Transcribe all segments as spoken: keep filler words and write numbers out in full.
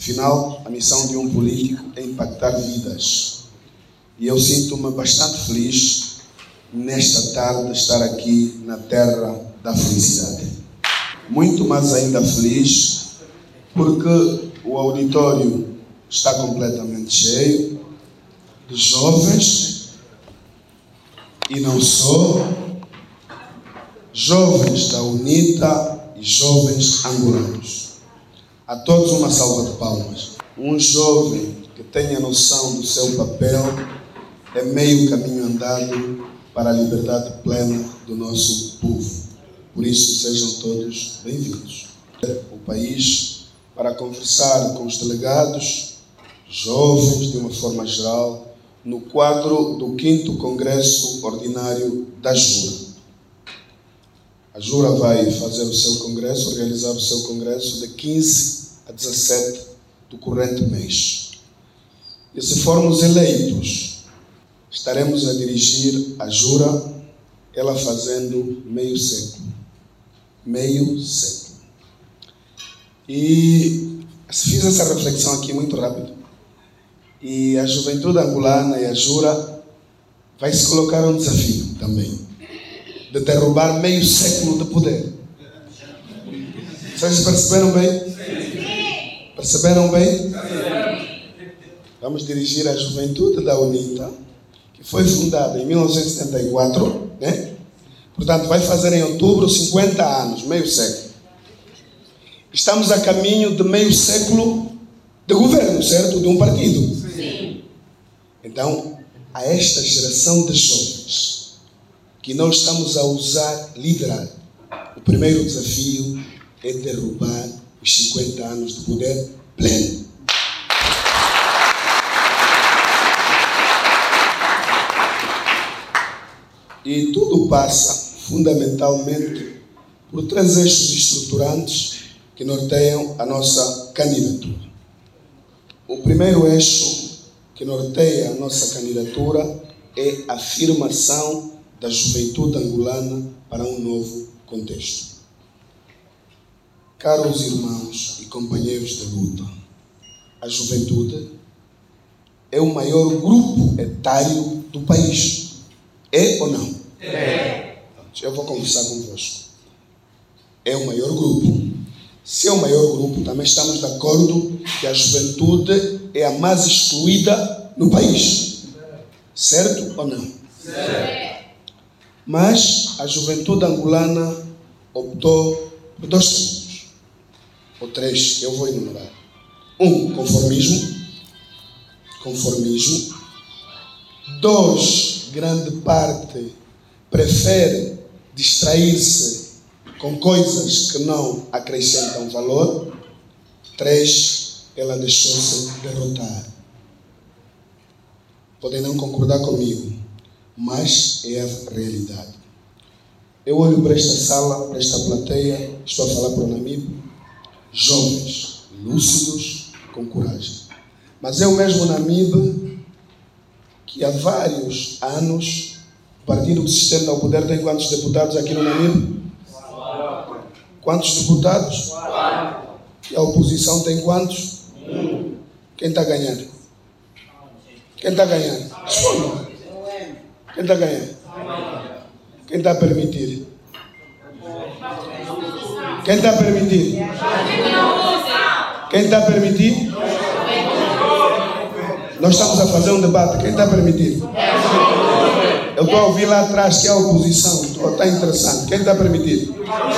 Afinal, a missão de um político é impactar vidas. E eu sinto-me bastante feliz nesta tarde estar aqui na terra da felicidade. Muito mais ainda feliz porque o auditório está completamente cheio de jovens e não só, jovens da UNITA e jovens angolanos. A todos uma salva de palmas. Um jovem que tenha noção do seu papel é meio caminho andado para a liberdade plena do nosso povo. Por isso, sejam todos bem-vindos. O país para conversar com os delegados, jovens de uma forma geral, no quadro do quinto Congresso Ordinário da Jura. A Jura vai fazer o seu congresso, realizar o seu congresso de quinze a dezessete do corrente mês. E se formos eleitos, estaremos a dirigir a Jura, ela fazendo meio século. Meio século. E fiz essa reflexão aqui muito rápido. E a juventude angolana e a Jura vai se colocar um desafio também, de derrubar meio século de poder. Vocês perceberam bem? Perceberam bem? Vamos dirigir a juventude da UNITA, que foi fundada em mil novecentos e setenta e quatro, né? Portanto, vai fazer em outubro cinquenta anos, meio século. Estamos a caminho de meio século de governo, certo? De um partido. Sim. Então, a esta geração de jovens que nós estamos a usar, liderar, o primeiro desafio é derrubar os cinquenta anos de poder pleno. E tudo passa, fundamentalmente, por três eixos estruturantes que norteiam a nossa candidatura. O primeiro eixo que norteia a nossa candidatura é a afirmação da juventude angolana para um novo contexto. Caros irmãos e companheiros de luta, a juventude é o maior grupo etário do país. É ou não? É. Eu vou conversar convosco. É o maior grupo. Se é o maior grupo, também estamos de acordo que a juventude é a mais excluída no país. Certo ou não? Certo. Mas a juventude angolana optou por dois caminhos, ou três, que eu vou enumerar. Um, conformismo. Conformismo. Dois, grande parte prefere distrair-se com coisas que não acrescentam valor. Três, ela deixou-se derrotar. Podem não concordar comigo, mas é a realidade. Eu olho para esta sala, para esta plateia, estou a falar para o Namib, jovens, lúcidos, com coragem. Mas é o mesmo Namib que há vários anos o partido que se sustenta ao poder tem quantos deputados aqui no Namib? Quantos deputados? E a oposição tem quantos? Quem está ganhando? Quem está ganhando? Responda. Quem está ganhando? Quem está a permitir? Quem está a permitir? Quem está a permitir? Nós estamos a fazer um debate. Quem está a permitir? Eu estou a ouvir lá atrás que é a oposição. Está interessante. Quem está a permitir?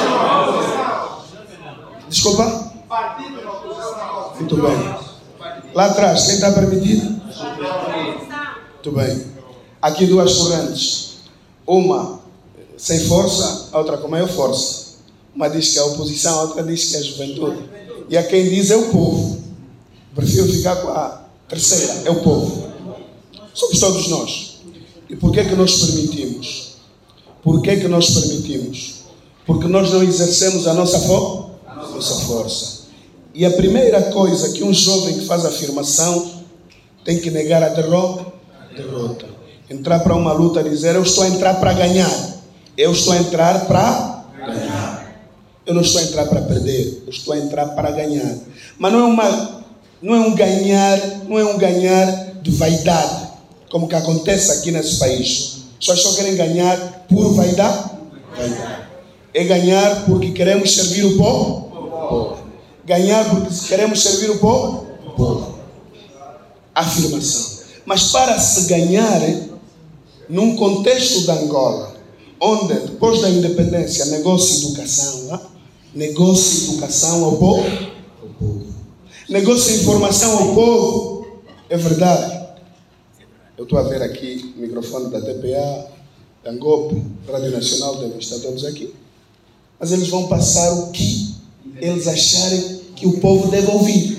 Desculpa? Muito bem. Lá atrás, quem está a permitir? Muito bem. Aqui duas correntes. Uma sem força, a outra com maior força. Uma diz que é a oposição, a outra diz que é a juventude. E a quem diz é o povo. Prefiro ficar com a terceira, é o povo. Somos todos nós. E por que é que nós permitimos? Por que é que nós permitimos? Porque nós não exercemos a nossa, fo- a nossa força. E a primeira coisa que um jovem que faz afirmação tem que negar a derrota. derrota. Entrar para uma luta e dizer, eu estou a entrar para ganhar. Eu estou a entrar para ganhar. Eu não estou a entrar para perder, eu estou a entrar para ganhar. Mas não é uma não é um ganhar, não é um ganhar de vaidade, como que acontece aqui nesse país. As pessoas só querem ganhar por vaidade. vaidade. É ganhar porque queremos servir o povo. Ganhar porque queremos servir o povo. povo. Afirmação. Mas para se ganhar, num contexto da Angola, onde depois da independência negócio educação, né? negócio educação ao povo, ao povo. Negócio informação ao povo, é verdade. Eu estou a ver aqui o microfone da T P A, da Angope, Rádio Nacional, devem estar todos aqui. Mas eles vão passar o que eles acharem que o povo deve ouvir.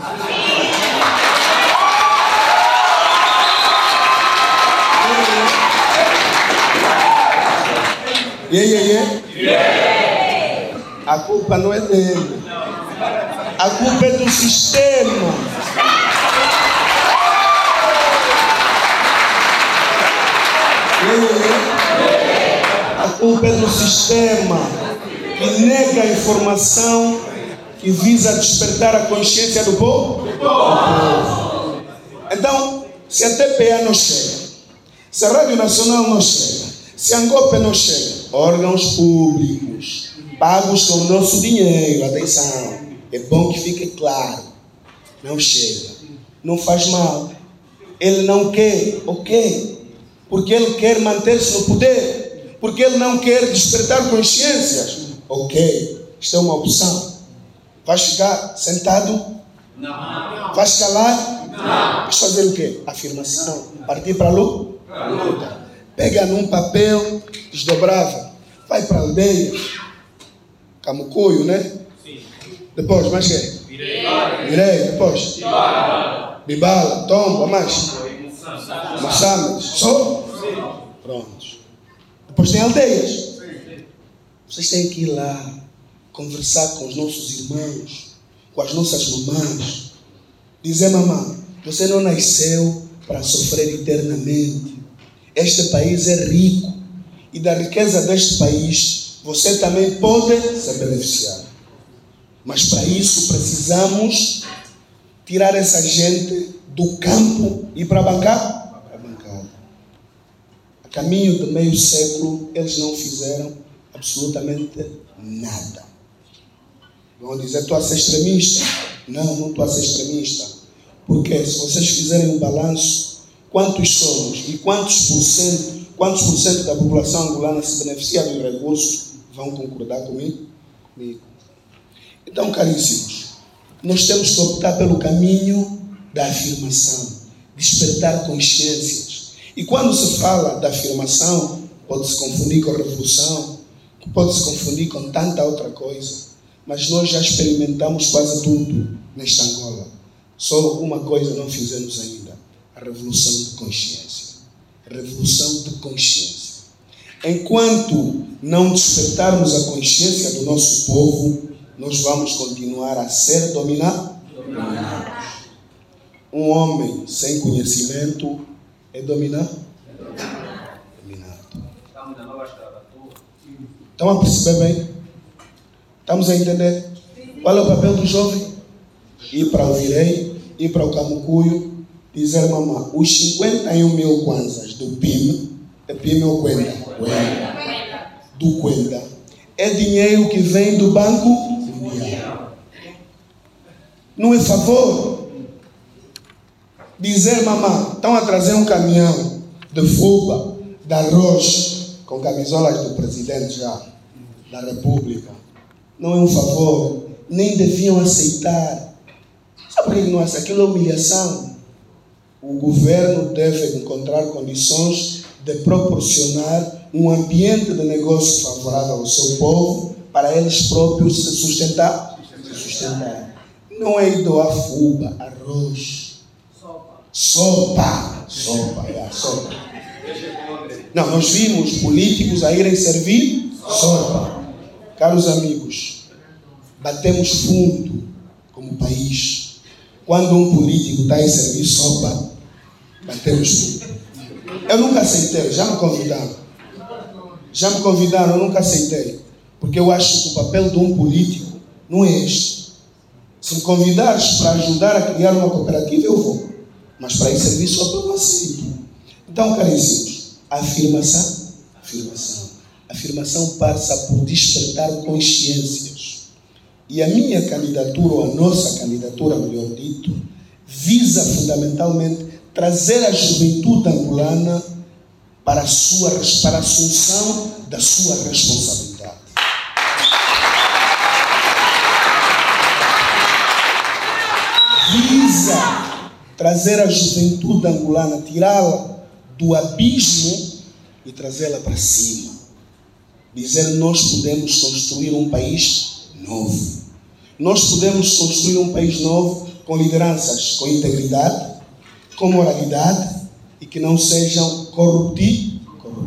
Yeah, yeah, yeah. Yeah. A culpa não é dele. A culpa é do sistema. Yeah, yeah, yeah. A culpa é do sistema que nega a informação que visa despertar a consciência do povo. Do povo. Então, se a T P A não chega, se a Rádio Nacional não chega, se a Angope não chega, órgãos públicos, pagos com o nosso dinheiro, atenção, é bom que fique claro, não chega, não faz mal, ele não quer, ok, porque ele quer manter-se no poder, porque ele não quer despertar consciências, ok, isto é uma opção. Vais ficar sentado? Não. Vais calar? Não. Vais fazer o quê? Afirmação, partir para a luta? Pega num papel, desdobrava, vai para a aldeia, Camucuio, né? Sim. Depois, mais que? Virei. Virei, depois? Bibala. Bibala, Tomba, mais? Moçambique. Só? Sim. Prontos. Depois tem aldeias. Sim. Vocês têm que ir lá, conversar com os nossos irmãos, com as nossas mamães. Dizer, mamãe, você não nasceu para sofrer eternamente. Este país é rico e da riqueza deste país você também pode se beneficiar. Mas para isso precisamos tirar essa gente do campo e para a bancada. Para a bancada. A caminho de meio século eles não fizeram absolutamente nada. Vão dizer, estou a ser extremista. Não, não estou a ser extremista. Porque se vocês fizerem um balanço, quantos somos e quantos por cento, quantos por cento da população angolana se beneficia dos recursos, vão concordar comigo? comigo. Então, caríssimos, nós temos que optar pelo caminho da afirmação, despertar consciências. E quando se fala da afirmação, pode-se confundir com a revolução, pode-se confundir com tanta outra coisa, mas nós já experimentamos quase tudo nesta Angola. Só uma coisa não fizemos ainda. A revolução de consciência. A revolução de consciência. Enquanto não despertarmos a consciência do nosso povo, nós vamos continuar a ser dominados. Um homem sem conhecimento é dominado? Dominado. Estão a perceber bem? Estamos a entender? Qual é o papel do jovem? Ir para o Virei, ir para o Camucuio, dizer, mamãe, os cinquenta e um mil kwanzas do P I M, é P I M ou Kwenda? Kwenda. Do Kwenda. É dinheiro que vem do Banco Mundial. Não é favor. Dizer, mamãe, estão a trazer um caminhão de fuba, de arroz, com camisolas do presidente já, da República. Não é um favor. Nem deviam aceitar. Sabe por que não aceitam? Aquilo é humilhação. O governo deve encontrar condições de proporcionar um ambiente de negócio favorável ao seu povo para eles próprios se sustentar. Se sustentar. Não é doar fuba, arroz, sopa. Sopa. Sopa, é, sopa. Não, nós vimos políticos a irem servir sopa. Caros amigos, batemos fundo como país. Quando um político está a servir sopa, batemos fundo. Eu nunca aceitei, já me convidaram. Já me convidaram, eu nunca aceitei. Porque eu acho que o papel de um político não é este. Se me convidares para ajudar a criar uma cooperativa, eu vou. Mas para esse serviço eu estou aceito. Então, caríssimos, afirmação, afirmação. Afirmação passa por despertar consciências. E a minha candidatura, ou a nossa candidatura, melhor dito, visa fundamentalmente trazer a juventude angolana para a, sua, para a assunção da sua responsabilidade. Visa trazer a juventude angolana, tirá-la do abismo e trazê-la para cima. Dizer, nós podemos construir um país novo. Nós podemos construir um país novo com lideranças, com integridade, com moralidade e que não sejam corruptíveis.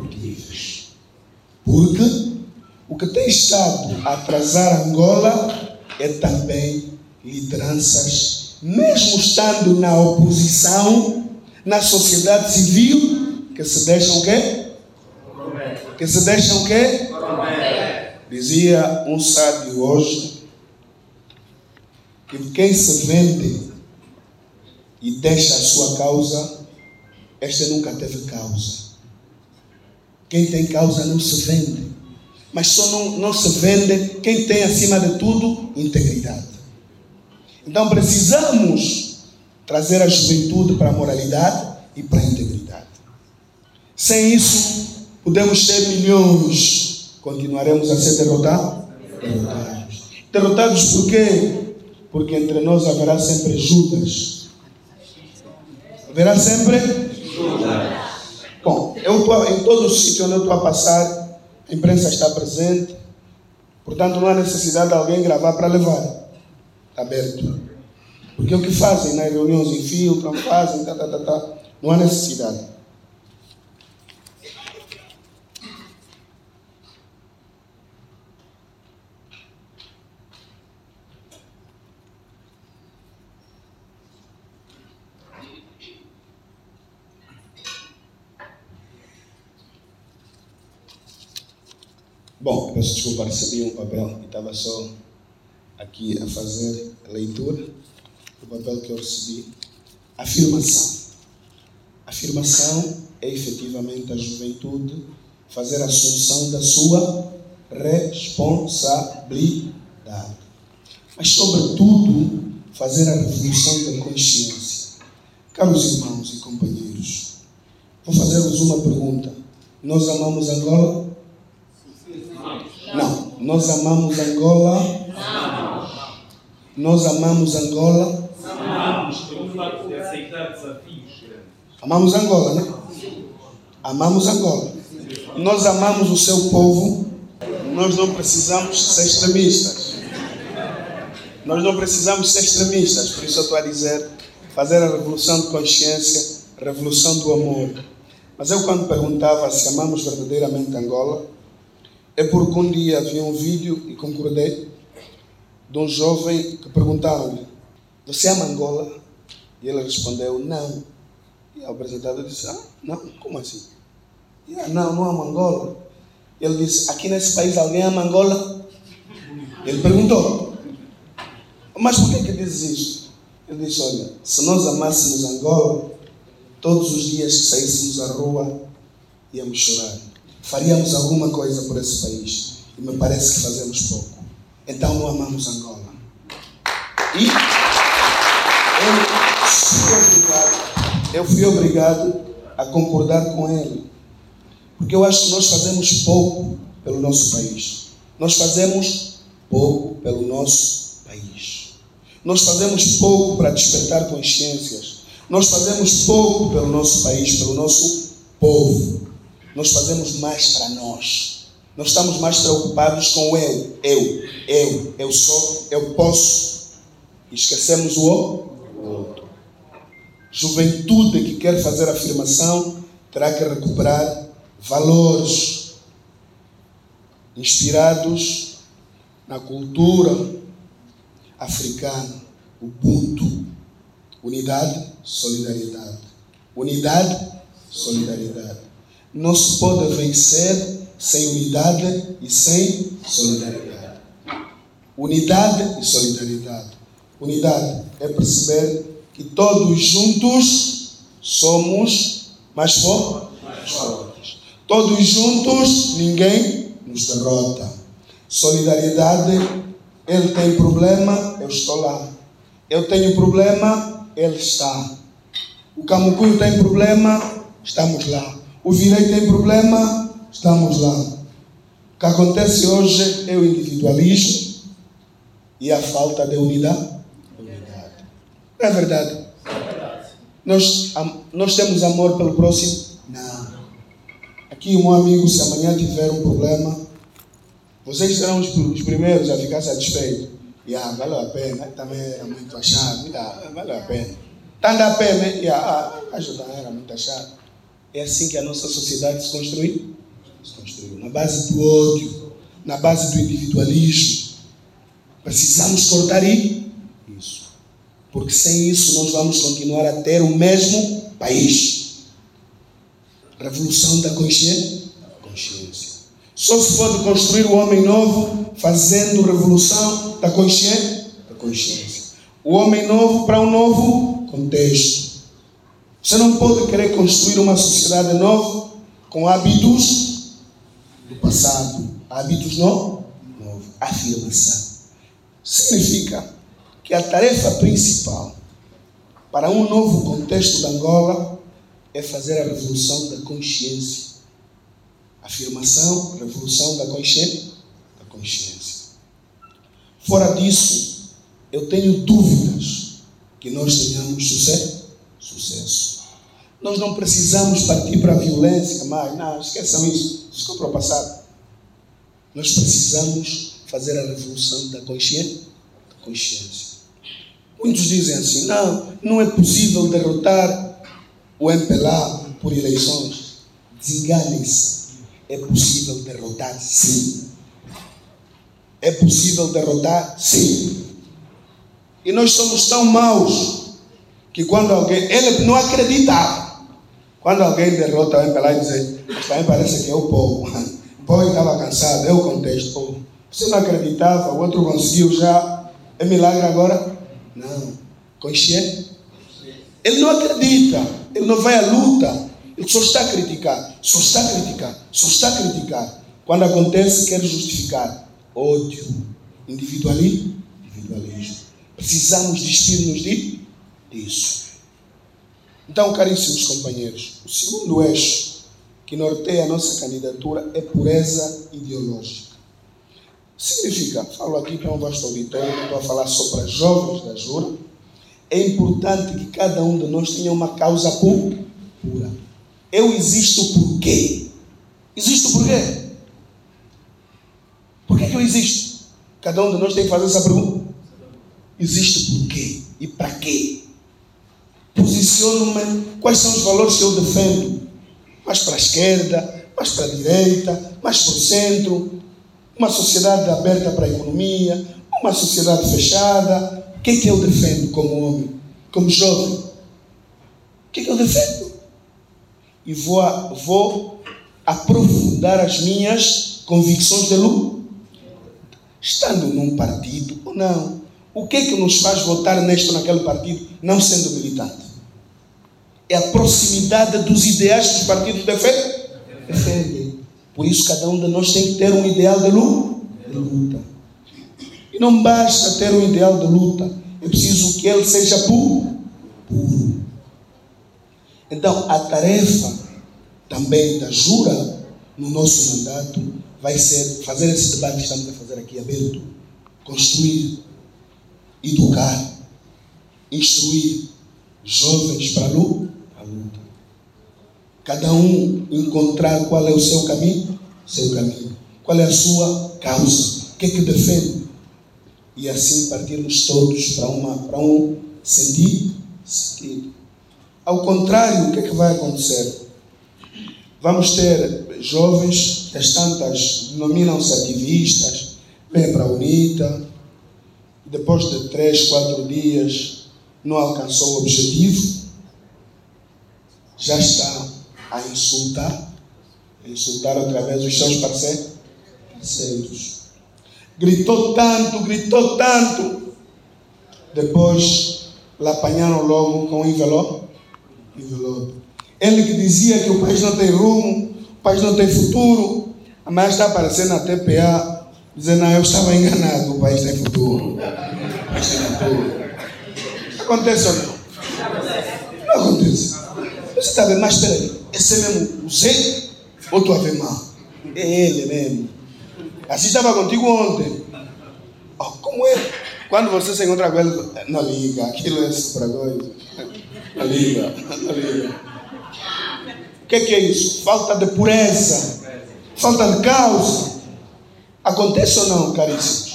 Porque o que tem estado a atrasar Angola é também lideranças, mesmo estando na oposição, na sociedade civil, que se deixam o quê? Que se deixam o quê? Dizia um sábio hoje que quem se vende e deixa a sua causa, este nunca teve causa. Quem tem causa não se vende. Mas só não, não se vende quem tem, acima de tudo, integridade. Então precisamos trazer a juventude para a moralidade e para a integridade. Sem isso, podemos ter milhões, continuaremos a ser derrotados. Derrotados. Derrotados por quê? Porque entre nós haverá sempre Judas. Haverá sempre Judas. Bom, eu estou em todo o sítio onde eu estou a passar, a imprensa está presente, portanto não há necessidade de alguém gravar para levar. Está aberto. Porque o que fazem nas reuniões, infiltram, fazem, tá, tá, tá, tá. Não há necessidade. Bom, peço desculpa, recebi um papel e estava só aqui a fazer a leitura do papel que eu recebi. Afirmação. Afirmação é efetivamente a juventude fazer a assunção da sua responsabilidade. Mas, sobretudo, fazer a revolução da consciência. Caros irmãos e companheiros, vou fazer-vos uma pergunta. Nós amamos Angola? Não. Nós amamos Angola? Não. Nós amamos Angola? Amamos. Pelo fato de aceitar desafios. Amamos Angola, né? Amamos Angola. Nós amamos o seu povo. Nós não precisamos ser extremistas. Nós não precisamos ser extremistas. Por isso eu estou a dizer, fazer a revolução de consciência, a revolução do amor. Mas eu, quando perguntava se amamos verdadeiramente Angola, é porque um dia vi um vídeo e concordei de um jovem que perguntaram-lhe: você ama Angola? E ele respondeu: não. E o apresentador disse: ah, não, como assim? E, ah, não, não amo Angola. E ele disse: aqui nesse país alguém ama Angola? Ele perguntou: mas por que que dizes isso? Ele disse: olha, se nós amássemos Angola, todos os dias que saíssemos à rua, íamos chorar. Faríamos alguma coisa por esse país. E me parece que fazemos pouco. Então não amamos Angola. E eu fui obrigado, eu fui obrigado a concordar com ele. Porque eu acho que nós fazemos pouco pelo nosso país. Nós fazemos pouco pelo nosso país. Nós fazemos pouco para despertar consciências. Nós fazemos pouco pelo nosso país, pelo nosso povo. Nós fazemos mais para nós. Nós estamos mais preocupados com o eu. Eu, eu, eu sou, eu posso. E esquecemos o outro. Juventude que quer fazer afirmação terá que recuperar valores inspirados na cultura africana. Ubuntu. Unidade, solidariedade. Unidade, solidariedade. Não se pode vencer sem unidade e sem solidariedade. Unidade e solidariedade. Unidade é perceber que todos juntos somos mais fortes. Todos juntos, ninguém nos derrota. Solidariedade, ele tem problema, eu estou lá. Eu tenho problema, ele está. O Camucuio tem problema, estamos lá. O Virei tem problema, estamos lá. O que acontece hoje é o individualismo e a falta de unidade. unidade. Não é verdade? Nós, nós temos amor pelo próximo? Não. Aqui o meu amigo, se amanhã tiver um problema, vocês serão os, os primeiros a ficar satisfeitos. Yeah, valeu a pena, também era muito achado. Yeah, valeu a pena. Tanto a pena, yeah, ajudar era muito achado. É assim que a nossa sociedade se construiu. Se construiu na base do ódio, na base do individualismo. Precisamos cortar isso. Porque sem isso nós vamos continuar a ter o mesmo país. Revolução da consciência. consciência. Só se pode construir o homem novo fazendo revolução da consciência. Da consciência. O homem novo para um novo contexto. Você não pode querer construir uma sociedade nova com hábitos do passado. Hábitos novos. Afirmação. Significa que a tarefa principal para um novo contexto da Angola é fazer a revolução da consciência. Afirmação, revolução da consciência. Da consciência. Fora disso, eu tenho dúvidas que nós tenhamos sucesso. sucesso. Nós não precisamos partir para a violência mais. Não, esqueçam isso. Isso ficou para o passado. Nós precisamos fazer a revolução da consciência. Da consciência. Muitos dizem assim, não, não é possível derrotar o M P L A por eleições. Desenganem-se. É possível derrotar, sim. É possível derrotar, sim. E nós somos tão maus que quando alguém... Ele não acreditava. Quando alguém derrota o M P L A e diz, mas também parece que é o povo. O povo estava cansado, é o contexto. Você não acreditava, o outro conseguiu já. É milagre agora? Não. Consciente? Ele não acredita. Ele não vai à luta. Ele só está a criticar. Só está a criticar. Só está a criticar. Quando acontece, quer justificar. Ódio. Individualismo. Individualismo. Precisamos despir-nos de, disso. Então, caríssimos companheiros, o segundo eixo que norteia a nossa candidatura é pureza ideológica. Significa, falo aqui para um vasto auditório, não estou a falar só para jovens da Jura, é importante que cada um de nós tenha uma causa pura. Eu existo por quê? Existo por quê? Por que que eu existo? Cada um de nós tem que fazer essa pergunta. Existo por quê? E para quê? Posiciono-me, quais são os valores que eu defendo? Mais para a esquerda, mais para a direita, mais para o centro, uma sociedade aberta para a economia, uma sociedade fechada. O que é que eu defendo como homem, como jovem? O que é que eu defendo? E vou, vou aprofundar as minhas convicções de luta, estando num partido ou não. O que é que nos faz votar neste ou naquele partido, não sendo militante? É a proximidade dos ideais que os partidos defendem. Por isso, cada um de nós tem que ter um ideal de luta. E não basta ter um ideal de luta, é preciso que ele seja puro. puro. Então, a tarefa também da Jura, no nosso mandato, vai ser fazer esse debate que estamos a fazer aqui aberto, construir, educar, instruir jovens para a luta. Cada um encontrar qual é o seu caminho, seu caminho, qual é a sua causa, o que é que defende. E assim partirmos todos para, uma, para um sentido, sentido. Ao contrário, o que é que vai acontecer? Vamos ter jovens que as tantas denominam-se ativistas, vêm para a UNITA, depois de três, quatro dias não alcançou o objetivo, já está a insultar, a insultar outra vez os seus parceiros. Gritou tanto, gritou tanto, Depois, lhe apanharam logo com envelope. envelope. Ele que dizia que o país não tem rumo, o país não tem futuro, amanhã está aparecendo na T P A, dizendo, não, eu estava enganado, o país tem futuro. O país tem futuro. Acontece ou não? Não acontece. Você está vendo, mas espera aí, esse é mesmo o Zé, ou tu a ver mal? É ele mesmo. Assim estava contigo ontem. Oh, como é? Quando você se encontra com ele, não liga, aquilo é para coisa. Não liga, não liga. O que, que é isso? Falta de pureza, falta de causa. Acontece ou não, caríssimos?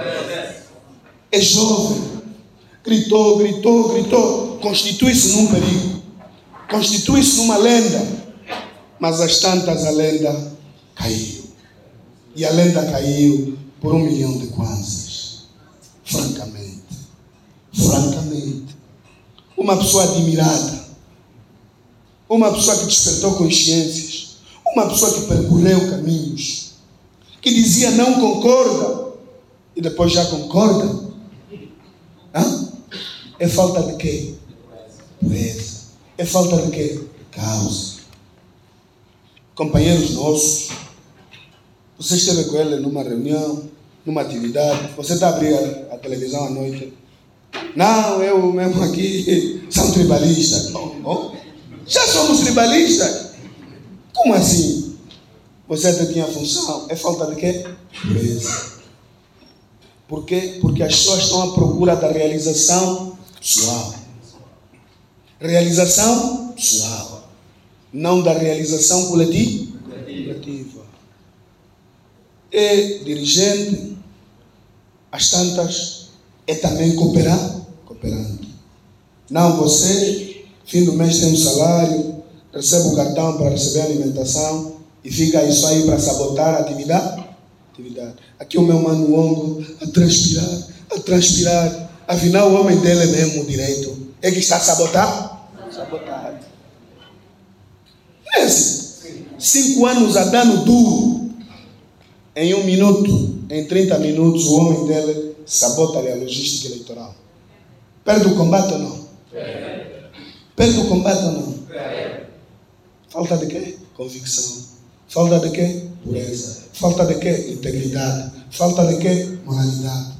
É jovem, gritou, gritou, gritou, constitui-se num perigo, constitui-se numa lenda, mas às tantas a lenda caiu. E a lenda caiu por um milhão de kwanzas. Francamente, francamente, uma pessoa admirada, uma pessoa que despertou consciências, uma pessoa que percorreu caminhos, que dizia não concorda e depois já concorda. Hã? É falta de quê? Pureza. É falta de quê? Causa. Companheiros nossos, você esteve com ele numa reunião, numa atividade, você está abrindo a, a televisão à noite. Não, eu mesmo aqui sou tribalista. Oh, oh. Já somos tribalistas. Como assim? Você até tinha função. É falta de quê? Pureza. Por quê? Porque as pessoas estão à procura da realização pessoal. Realização pessoal. Não da realização coletiva. coletiva. É dirigente, às tantas, é também cooperar, cooperante. Não, você, fim do mês tem um salário, recebe o cartão para receber a alimentação e fica isso aí para sabotar a atividade. atividade. Aqui o meu mano Ongo a transpirar, a transpirar. Afinal, o homem dele é mesmo direito. É que está a sabotar? Sabotar. É assim. Cinco anos a dano duro. Em um minuto, em trinta minutos, o homem dele sabota-lhe a logística eleitoral. Perde o combate ou não? Perde o combate ou não? Falta de quê? Convicção. Falta de quê? Pureza. Falta de quê? Integridade. Falta de quê? Moralidade.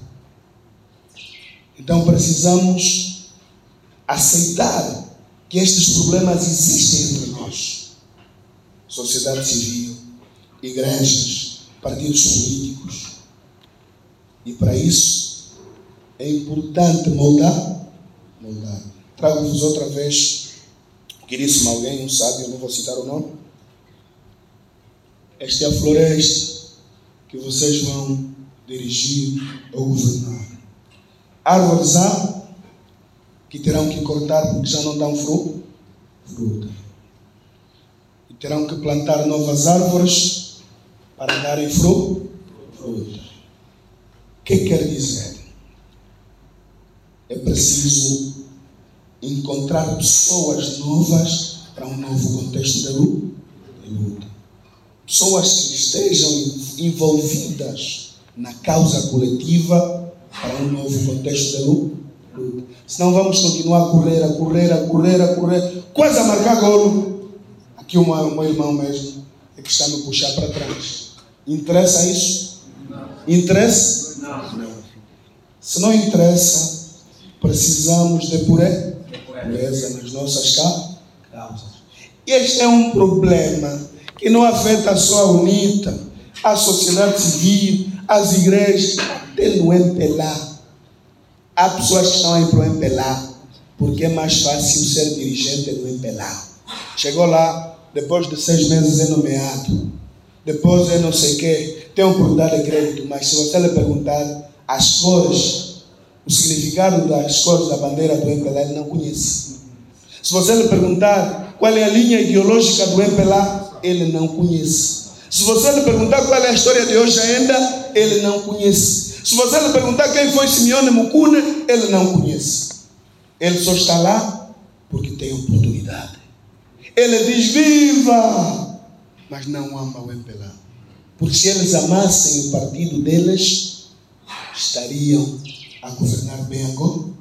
Então precisamos aceitar que estes problemas existem entre nós. Sociedade civil, igrejas, partidos políticos. E para isso é importante moldar. moldar. Trago-vos outra vez, queríssimo alguém, um sábio, não vou citar o nome. Esta é a floresta que vocês vão dirigir ou governar. Árvores há que terão que cortar porque já não dão fruto. fruta. E terão que plantar novas árvores para darem fruto. fruta. O que quer dizer? É preciso encontrar pessoas novas para um novo contexto de luta. Pessoas que estejam envolvidas na causa coletiva para um novo contexto de luta. Senão vamos continuar a correr, a correr, a correr, a correr, quase a marcar golo. Aqui o meu, o meu irmão mesmo é que está a me puxar para trás. Interessa isso? Interessa? Não. Se não interessa, precisamos de pureza nas nossas causas. Este é um problema que não afeta só a UNITA, a sociedade civil, as igrejas, até no M P L A. Há pessoas que estão aí para o M P L A porque é mais fácil ser dirigente do M P L A. Chegou lá, depois de seis meses é nomeado, depois é não sei o quê, tem oportunidade de crédito, mas se você lhe perguntar as cores, o significado das cores da bandeira do M P L A, ele não conhece. Se você lhe perguntar qual é a linha ideológica do M P L A, ele não conhece. Se você lhe perguntar qual é a história de hoje ainda, ele não conhece. Se você lhe perguntar quem foi Simeone Mukune, ele não conhece. Ele só está lá porque tem oportunidade. Ele diz viva, mas não ama o M P L A. Porque se eles amassem o partido deles, estariam a governar bem agora.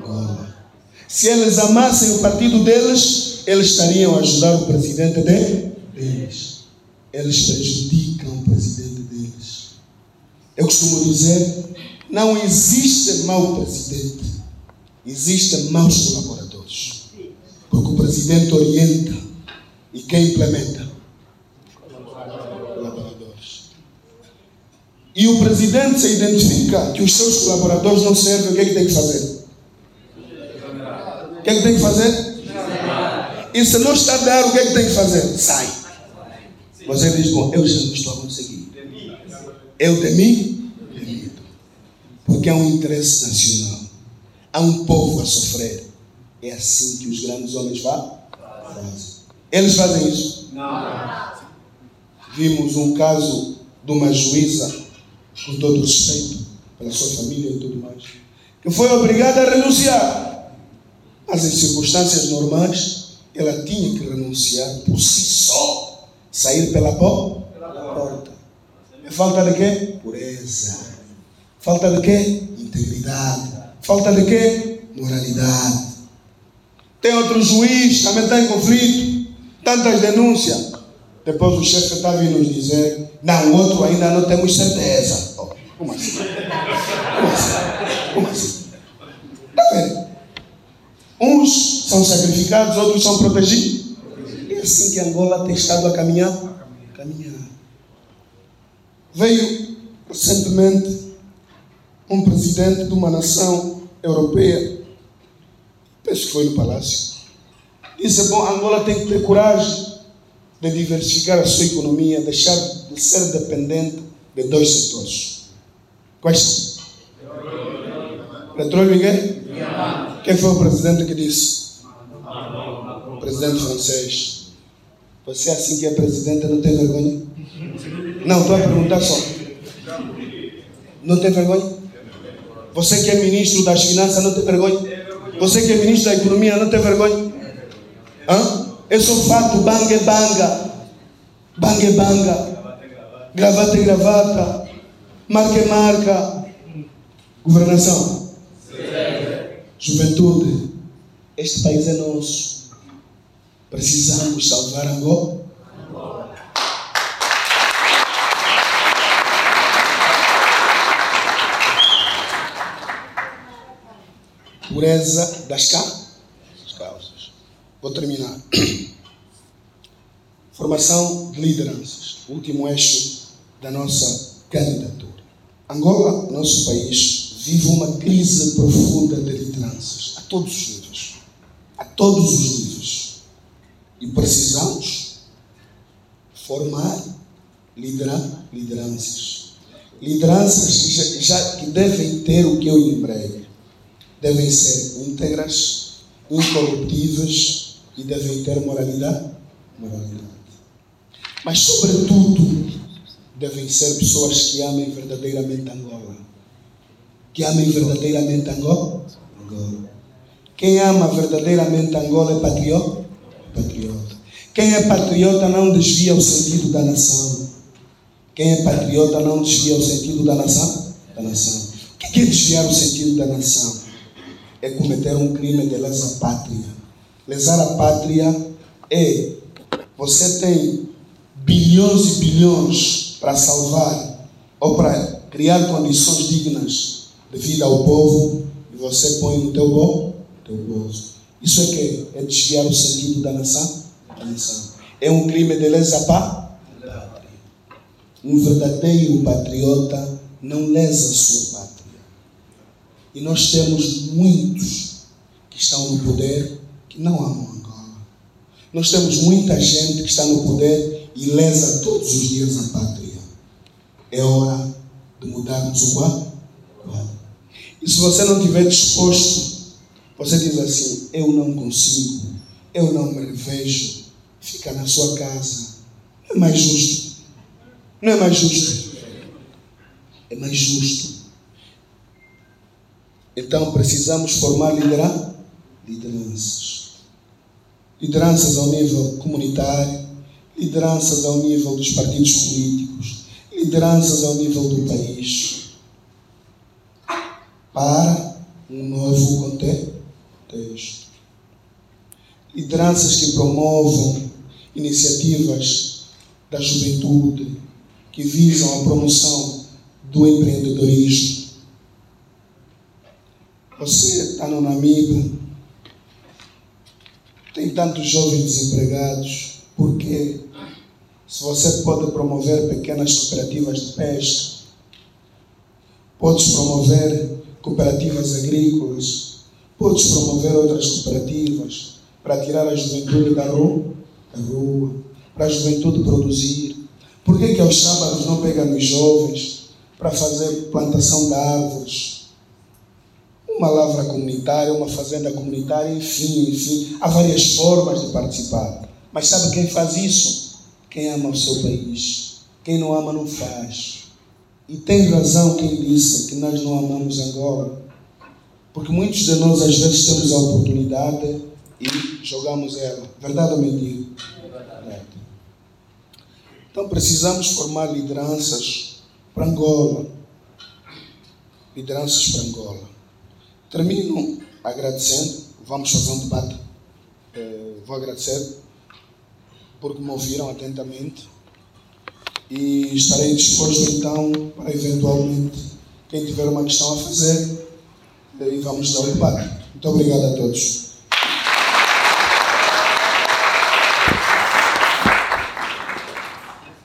Angola. Se eles amassem o partido deles, eles estariam a ajudar o presidente deles. Eles prejudicam o presidente deles. Eu costumo dizer, não existe mau presidente, existem maus colaboradores. Porque o presidente orienta e quem implementa? Colaboradores. E o presidente se identifica que os seus colaboradores não servem, o que é que tem que fazer? O que é que tem que fazer? E se não está a dar, o que é que tem que fazer? Sai. Você diz, bom, eu já não estou a conseguir. Eu temi, temido. Porque há um interesse nacional. Há um povo a sofrer. É assim que os grandes homens fazem. Eles fazem isso? Não. Vimos um caso de uma juíza, com todo respeito pela sua família e tudo mais, que foi obrigada a renunciar. Mas em circunstâncias normais, ela tinha que renunciar por si só. Sair pela porta. É falta de quê? Pureza. Falta de quê? Integridade. Falta de quê? Moralidade. Tem outro juiz, também está em conflito. Tantas denúncias. Depois o chefe está vindo nos dizer, não, o outro ainda não temos certeza. Oh, como assim? Como assim? Como assim? Está vendo? Uns são sacrificados, outros são protegidos. É assim que Angola tem estado a caminhar. caminhar. Veio recentemente um presidente de uma nação europeia, penso que foi no Palácio, disse, bom, Angola tem que ter coragem de diversificar a sua economia, deixar de ser dependente de dois setores. Quais são? Petróleo e quê? Quem foi o presidente que disse? O presidente francês. Você assim que é presidente não tem vergonha? Não, estou a perguntar só. Não tem vergonha? Você que é ministro das finanças não tem vergonha? Você que é ministro da economia não tem vergonha? Hã? Eu sou fato, banga é banga. Banga é banga. Gravata é gravata. Marca é marca. Governação. Juventude. Este país é nosso. Precisamos salvar Angola. Pureza das causas. Vou terminar. Formação de lideranças. O último eixo da nossa candidatura. Angola, nosso país, vive uma crise profunda de lideranças. A todos os níveis. A todos os níveis. E precisamos formar lideran- lideranças. Lideranças que, já, já, que devem ter o que eu lembrei. Devem ser íntegras, incorruptíveis e devem ter moralidade. moralidade. Mas, sobretudo, devem ser pessoas que amem verdadeiramente Angola. Que amem verdadeiramente Angola. Angola. Quem ama verdadeiramente Angola é patriota. patriota. Quem é patriota não desvia o sentido da nação. Quem é patriota não desvia o sentido da nação. Da nação. O que é desviar o sentido da nação? É cometer um crime de lesa pátria. Lesar a pátria é, você tem bilhões e bilhões para salvar ou para criar condições dignas de vida ao povo e você põe no teu bolso. Teu bolso. Isso é que é desviar o sentido da nação. Da nação. É um crime de lesa pátria. Um verdadeiro patriota não lesa a sua pátria. E nós temos muitos que estão no poder que não amam Angola. Nós temos muita gente que está no poder e lesa todos os dias a pátria. É hora de mudarmos o quadro. E se você não estiver disposto, você diz assim, eu não consigo, eu não me revejo, fica na sua casa. Não é mais justo. Não é mais justo. É mais justo. Então precisamos formar liderança, lideranças. Lideranças ao nível comunitário, lideranças ao nível dos partidos políticos, lideranças ao nível do país. Para um novo contexto. lideranças que promovam iniciativas da juventude, que visam a promoção do empreendedorismo. Você está no Namíbia, tem tantos jovens desempregados, porque se você pode promover pequenas cooperativas de pesca, podes promover cooperativas agrícolas, podes promover outras cooperativas para tirar a juventude da rua, da rua para a juventude produzir. Por que que aos sábados não pegam os jovens para fazer plantação de árvores? Uma lavra comunitária, uma fazenda comunitária, enfim, enfim. Há várias formas de participar. Mas sabe quem faz isso? Quem ama o seu país. Quem não ama não faz. E tem razão quem disse que nós não amamos Angola. Porque muitos de nós às vezes temos a oportunidade e jogamos ela. Verdade ou mentira? Verdade. Então precisamos formar lideranças para Angola. Lideranças para Angola. Termino agradecendo. Vamos fazer um debate. É, vou agradecer porque me ouviram atentamente. E estarei disposto então para eventualmente quem tiver uma questão a fazer, e vamos dar o debate. Muito obrigado a todos.